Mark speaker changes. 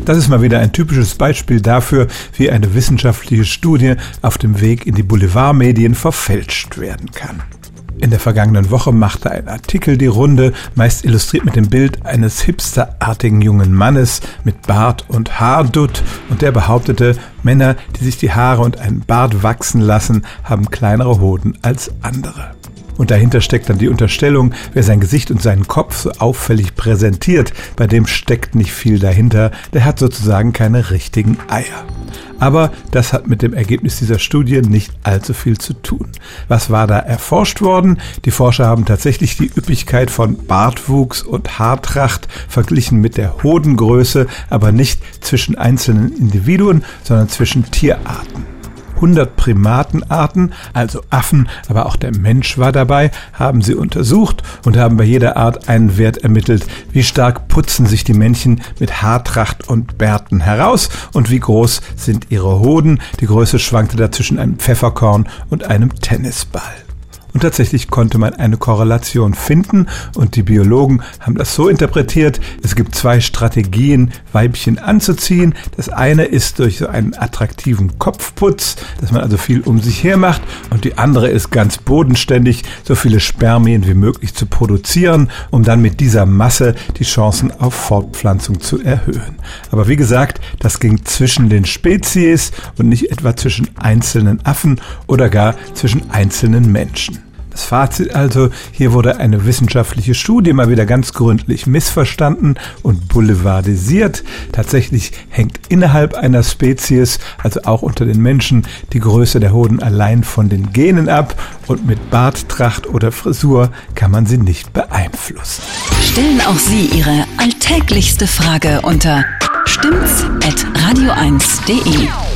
Speaker 1: Das ist mal wieder ein typisches Beispiel dafür, wie eine wissenschaftliche Studie auf dem Weg in die Boulevardmedien verfälscht werden kann. In der vergangenen Woche machte ein Artikel die Runde, meist illustriert mit dem Bild eines hipsterartigen jungen Mannes mit Bart und Haardutt, und der behauptete, Männer, die sich die Haare und einen Bart wachsen lassen, haben kleinere Hoden als andere. Und dahinter steckt dann die Unterstellung, wer sein Gesicht und seinen Kopf so auffällig präsentiert, bei dem steckt nicht viel dahinter, der hat sozusagen keine richtigen Eier. Aber das hat mit dem Ergebnis dieser Studie nicht allzu viel zu tun. Was war da erforscht worden? Die Forscher haben tatsächlich die Üppigkeit von Bartwuchs und Haartracht verglichen mit der Hodengröße, aber nicht zwischen einzelnen Individuen, sondern zwischen Tierarten. 100 Primatenarten, also Affen, aber auch der Mensch war dabei, haben sie untersucht und haben bei jeder Art einen Wert ermittelt. Wie stark putzen sich die Männchen mit Haartracht und Bärten heraus und wie groß sind ihre Hoden? Die Größe schwankte da zwischen einem Pfefferkorn und einem Tennisball. Und tatsächlich konnte man eine Korrelation finden und die Biologen haben das so interpretiert, es gibt 2 Strategien, Weibchen anzuziehen. Das eine ist durch so einen attraktiven Kopfputz, dass man also viel um sich her macht, und die andere ist ganz bodenständig, so viele Spermien wie möglich zu produzieren, um dann mit dieser Masse die Chancen auf Fortpflanzung zu erhöhen. Aber wie gesagt, das ging zwischen den Spezies und nicht etwa zwischen einzelnen Affen oder gar zwischen einzelnen Menschen. Das Fazit also, hier wurde eine wissenschaftliche Studie mal wieder ganz gründlich missverstanden und boulevardisiert. Tatsächlich hängt innerhalb einer Spezies, also auch unter den Menschen, die Größe der Hoden allein von den Genen ab, und mit Barttracht oder Frisur kann man sie nicht beeinflussen.
Speaker 2: Stellen auch Sie Ihre alltäglichste Frage unter stimmt's@radio1.de.